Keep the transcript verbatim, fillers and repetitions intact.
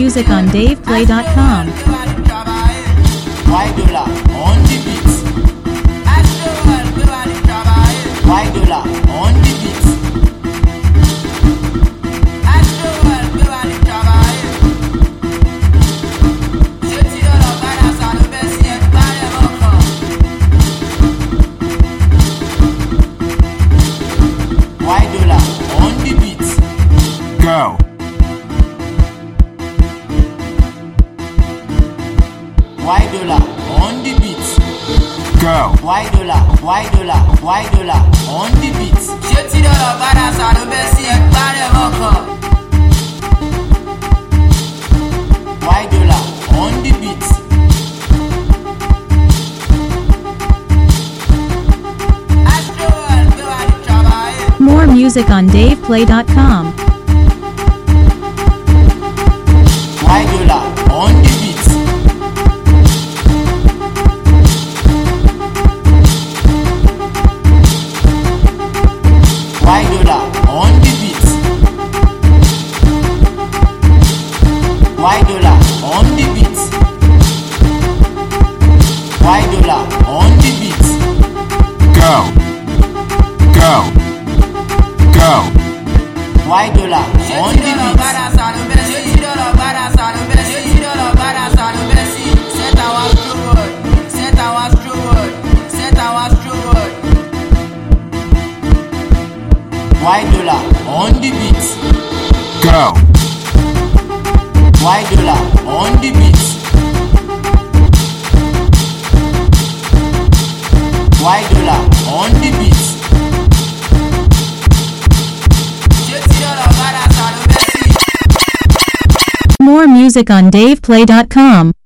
music on dave play dot com. Why dollar on the beat? Why dollar on the beat? Why dollar on the beat? Go. Why dollar on the beat? Go. Why dollar? Why dollar? Why dollar on the beat? Ṣé tí dọ́là bá dà sàlù bẹ́ sí ẹ parẹ́ mọ́kàn? Why dollar on the beat? More music on dave play dot com. Why dollar on the beat? Why dollar on the beat? Why dollar on the beat? Why dollar on the beat? Go. Go. Go. Why dollar on the beat? Set our true word. Set our true word. Set our true word. Why dollar on the beat? Go. Why dollar on the beat? Why dollar on the beat? More music on dave play dot com.